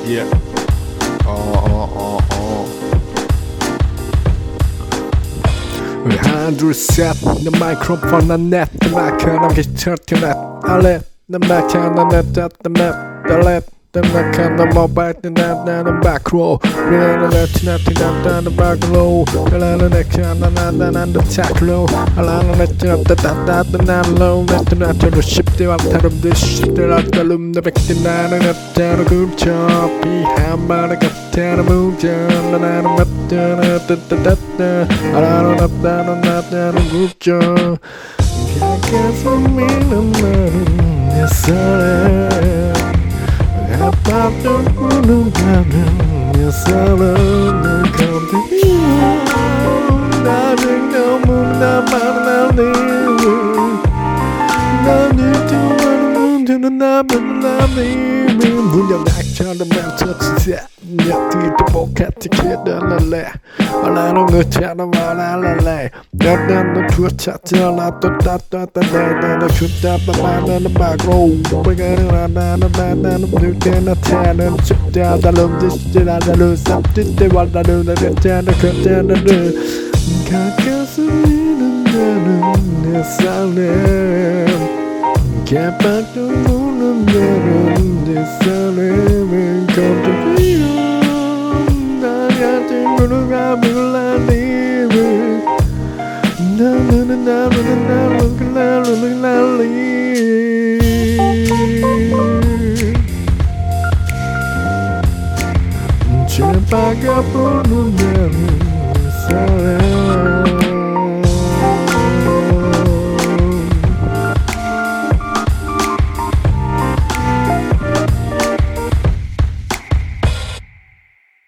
Yeah. 하나 둘셋내 마이크로폰 난넷 마이크는 기차티 넷 알렛 내 마이크는 넷 알렛 내 마이크는 모바일 나는 마이크로 나는 네트 나는 마이크로 나는 나는 타클로 나는 네트 나는 네트 쉽게 왔다름들 쉽게 왔다름 내 백대 나는 네트로 굴쳐 비한 마리 같은 무전 나는 맞다는 따따따따 나는 굴쳐 가까이서 미는 나는 내 사랑 아팠던 꿈은 나는 내 사랑을 건드려 나는 너무나 많은 일을 나는 좋아하는 문제는 나는 문양 낙처럼 멈춰주세요 뒤도 똑같이 기다릴래 나는 그처럼 말할래 나는 두었지 나도 따따따따 나는 주다따 나는 막로 나는 늦게 나타나는 쉽다 나는 듣지 나는 삽짓대 와나는 나는 그때는 가까스 미는 나는 내 사랑 개박도 무는 나는 내 사랑을 건드려 나야 친구를 가밀라니 나는 제바가 부는